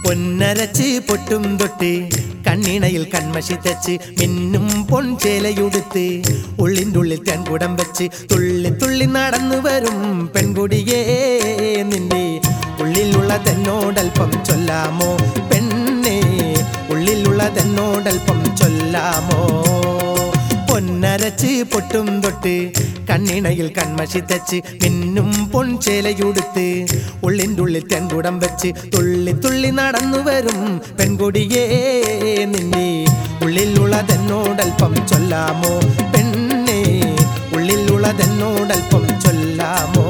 പൊന്നരച്ച് പൊട്ടും തൊട്ട് കണ്ണിണയിൽ കൺമഷി തച്ച് മിന്നും പൊൻചേലയുടുത്ത് ഉള്ളിൻ്റെ ഉള്ളിൽ തെൻകുടം വെച്ച് തുള്ളി തുള്ളി നടന്നു വരും പെൺകുടിയേ നിന്റെ ഉള്ളിലുള്ളതെന്നോടൽപ്പം ചൊല്ലാമോ പെണ്ണേ ഉള്ളിലുള്ളതെന്നോടൽപ്പം ചൊല്ലാമോ പൊന്നരച്ച് പൊട്ടും തൊട്ട് കണ്ണിണയിൽ കൺമഷി തച്ച് മിന്നും പൊൻചേലയുടുത്ത് ഉള്ളിൻ്റെ ഉള്ളിൽ തെൻകുടം വെച്ച് തുള്ളി തുള്ളി നടന്നു വരും പെൺകുടിയേ നിന്നെ ഉള്ളിലുള്ളതെന്നോടൽപ്പം ചൊല്ലാമോ പെണ്ണേ ഉള്ളിലുള്ളതെന്നോടൽപ്പം ചൊല്ലാമോ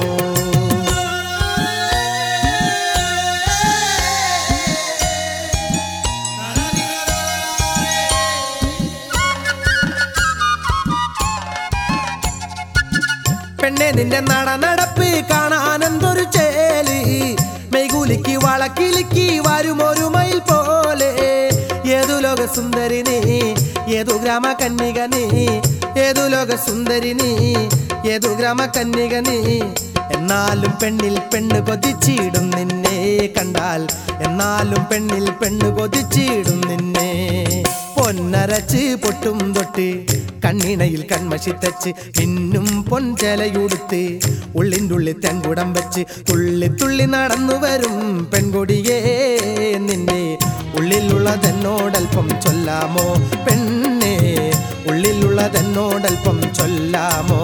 പെണ്ണെ നിന്റെ നടപ്പ് കാണാനെന്തൊരു ചേല് മെയ്കുലിക്ക് വളക്കിലിക്ക് വരുമൊരു മയിൽ പോലെ ഏതു ലോക സുന്ദരി നീ ഏതു ഗ്രാമ കന്യക നീ ഏതു ലോക സുന്ദരി നീ ഏതു ഗ്രാമ കന്യക നീ എന്നാലും പെണ്ണിൽ പെണ്ണ് കൊതിച്ചിടും നിന്നെ കണ്ടാൽ എന്നാലും പെണ്ണിൽ പെണ്ണ് കൊതിച്ചിടും നിന്നെ പൊന്നരച്ച് പൊട്ടും തൊട്ട് കണ്ണിണയിൽ കൺമഷി തച്ച് മിന്നും പൊൻചേലയുടുത്ത് ഉള്ളിൻ്റെ ഉള്ളിൽ തെൻകുടം വെച്ച് തുള്ളി തുള്ളി നടന്നു വരും പെൺകൊടിയേ നിന്നെ ഉള്ളിലുള്ളതെന്നോടൽപ്പം ചൊല്ലാമോ പെണ്ണേ ഉള്ളിലുള്ളതെന്നോടൽപ്പം ചൊല്ലാമോ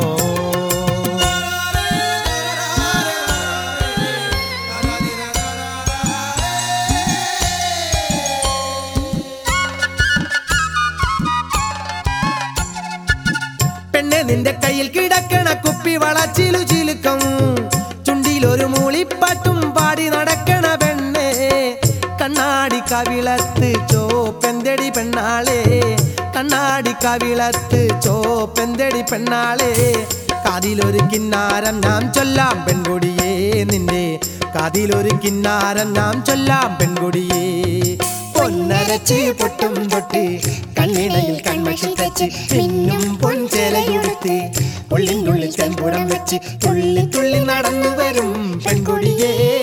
നിന്റെ കയ്യിൽ കിടക്കണ കുപ്പി വളച്ചിലു ചിലുക്കം ചുണ്ടിലൊരു മൂളിപ്പാട്ടും പാടി നടക്കണ പെണ്ണേ കണ്ണാടി കവിളത്ത് ചോപ്പെന്തടി പെണ്ണാളെ കണ്ണാടി കവിളത്ത് ചോപ്പെന്തടി പെണ്ണാളെ കാതിലൊരു കിന്നാരം നാം ചൊല്ലാം പെൺകൊടിയേ നിന്റെ കാതിലൊരു കിന്നാരം നാം ചൊല്ലാം പെൺകൊടിയേ പൊന്നരച്ച് പൊട്ടും തൊട്ട് കണ്ണിണയിൽ കൺമഷി തച്ച് മിന്നും പൊൻചേലയുടുത്ത് ഉള്ളിൻ്റെ ഉള്ളിൽ തെൻകുടം വെച്ച് തുള്ളി തുള്ളി നടന്നു വരും പെൺകൊടിയേ